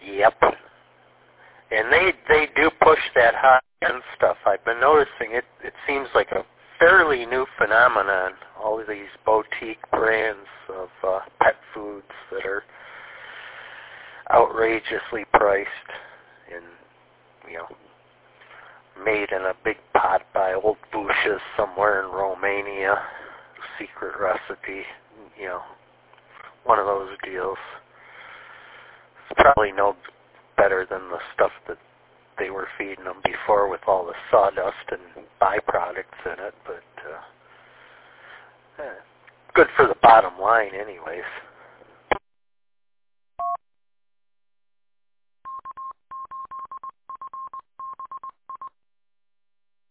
Yep. And they do push that high-end stuff. I've been noticing it. It seems like a fairly new phenomenon. All of these boutique brands of pet foods that are outrageously priced and, made in a big pot by old Vucias somewhere in Romania. Secret recipe, one of those deals. It's probably no better than the stuff that they were feeding them before with all the sawdust and byproducts in it, but good for the bottom line anyways.